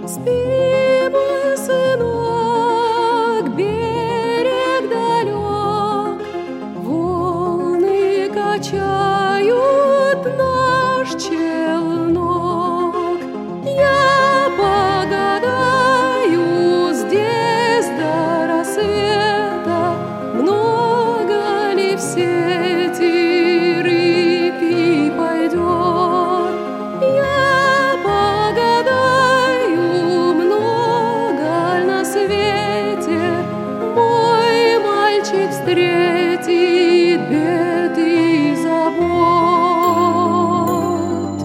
Спи, мой сынок, берег далек, волны качают наш челнок. Я погадаю здесь до рассвета, много ли в сети рыбий пойдет. Я погадаю, много ль на свете мой мальчик встретит бед и забот.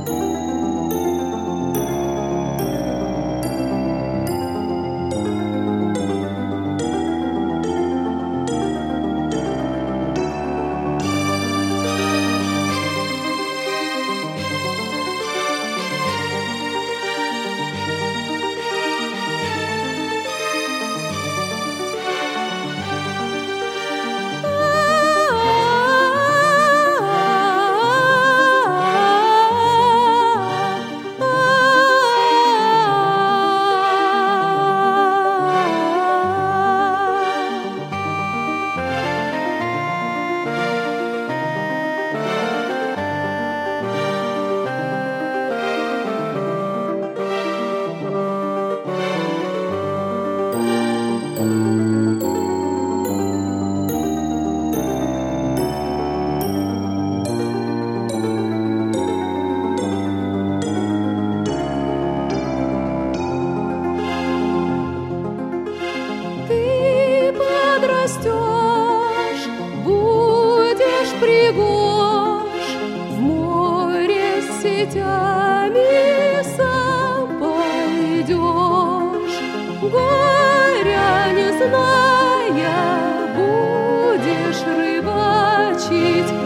Растешь, будешь пригож, в море с сетями сам пойдешь. Горя не зная, будешь рыбачить